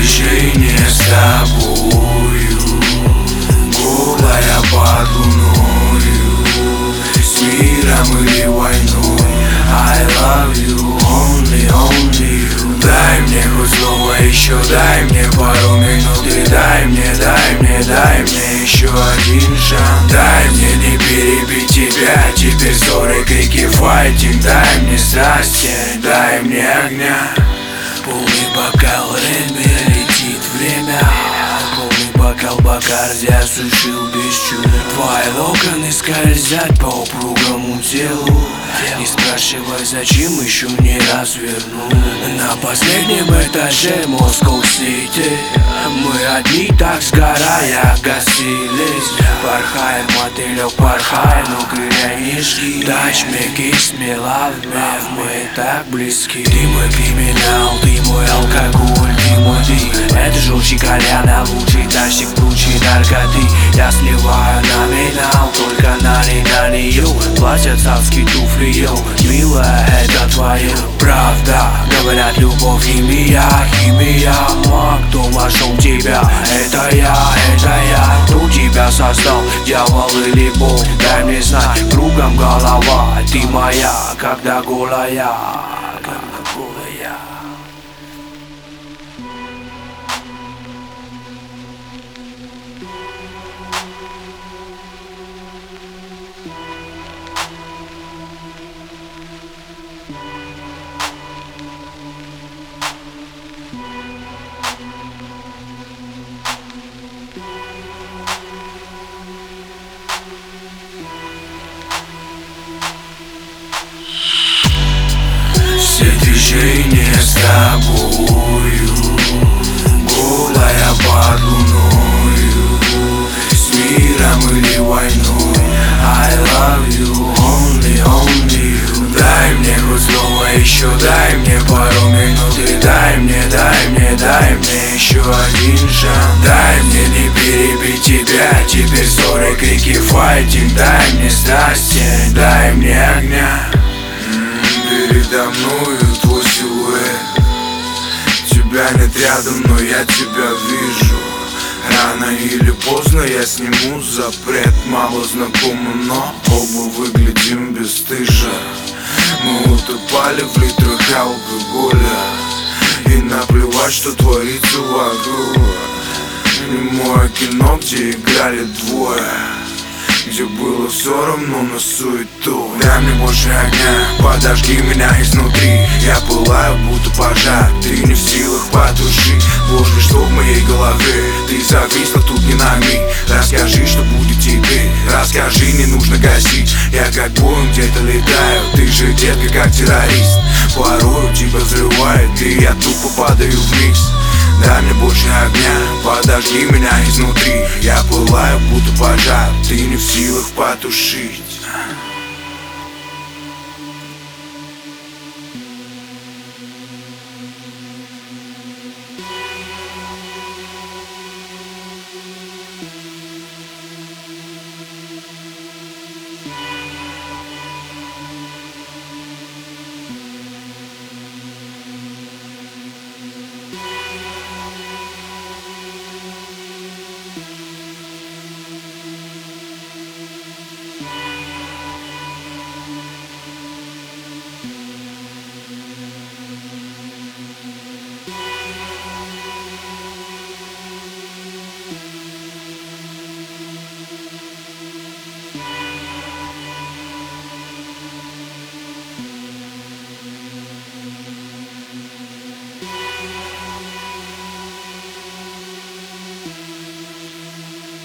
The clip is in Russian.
движение с тобою, голая под луною, с миром или войной. I love you, only you. Дай мне хоть слово еще, дай мне пару минут и дай мне еще один шанс. Дай мне не перебить тебя, теперь ссоры, крики, файтинг. Дай мне страсти, дай мне огня. Полный бокал Реми, летит время. Полный бокал Бакарди осушил без чуда. Твои локоны скользят по упругому телу. Не спрашивай, зачем еще не развернул. На последнем этаже Москва-Сити мы одни, так сгорая, гасились. Порхаем, мотылек, порхай, ну крыльянишки. Touch me, kiss me, love me, мы так близки. Ты мой криминал, ты мой алкоголь, ты мой ты. Это желчи кальяна, лучший тащик, круче наркоты. Я сливаю номинал, только на нее. Платят царские туфли, йоу, милая, это твое. Правда, говорят, любовь, химия, маг, кто вошел в тебя? Это я, кто тебя создал, дьявол или Бог? Дай мне знать, кругом голова, ты моя, когда голая. Все движения с тобою, голая под луною, с миром или войной. I love you, only you. Дай мне хоть слово еще, дай мне пару минут и дай мне еще один шанс. Дай мне не перебить тебя, теперь ссоры, крики, файтинг. Дай мне страсти, дай мне огня. Передо мною твой силуэт, тебя нет рядом, но я тебя вижу. Рано или поздно я сниму запрет. Мало знакомы, но оба выглядим бесстыжо. Мы утопали в литрах алкоголя, и наплевать, что творится вокруг. Немое кино, где играли двое, где было все равно на суету. Дай мне больше огня, подожги меня изнутри. Я пылаю, будто пожар, ты не в силах потушить. Ложь, что в моей голове, ты зависла тут не на миг. Расскажи, что будет теперь, расскажи, не нужно гасить. Я как боем где-то летаю, ты же, детка, как террорист. Порою тебя взрывает, и я тупо падаю вниз. Дай мне больше огня, подожги меня изнутри. Я пылаю, будто пожар, ты не в силах потушить.